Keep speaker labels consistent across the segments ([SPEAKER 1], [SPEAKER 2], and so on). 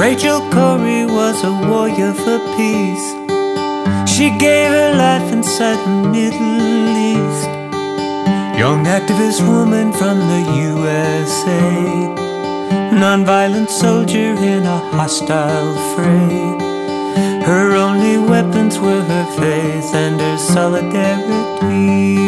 [SPEAKER 1] Rachel Corrie was a warrior for peace. She gave her life inside the Middle East. Young activist woman from the USA, nonviolent soldier in a hostile fray. Her only weapons were her faith and her solidarity.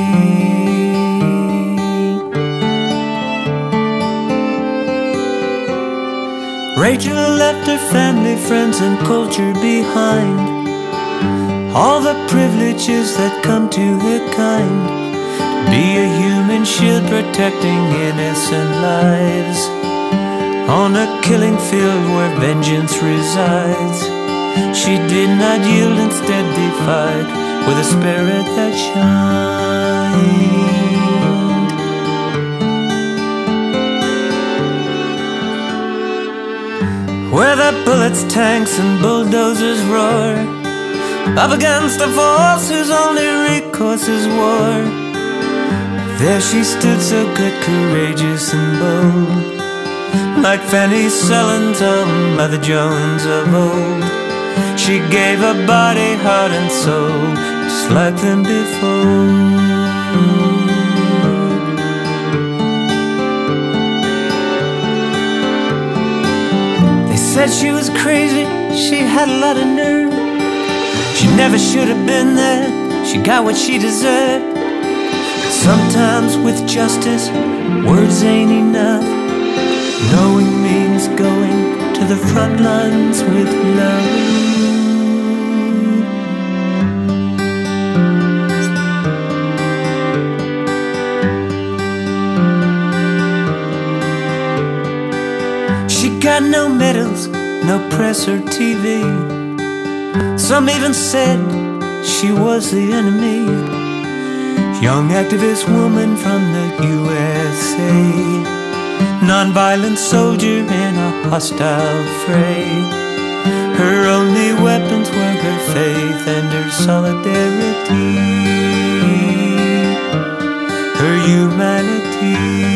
[SPEAKER 1] Rachel left her family, friends, and culture behind. All the privileges that come to her kind. Be a human shield protecting innocent lives on a killing field where vengeance resides. She did not yield, instead defied with a spirit that shined. Where the bullets, tanks, and bulldozers roar up against a force whose only recourse is war, there she stood so good, courageous and bold, like Fanny Sellens or Mother Jones of old. She gave her body, heart, and soul, just like them before. They said she was crazy, she had a lot of nerve. She never should have been there, she got what she deserved. But sometimes with justice, words ain't enough. Knowing means going to the front lines with love. She got no medals, no press or TV. Some even said she was the enemy. Young activist woman from the USA, nonviolent soldier in a hostile fray. Her only weapons were her faith and her solidarity, her humanity.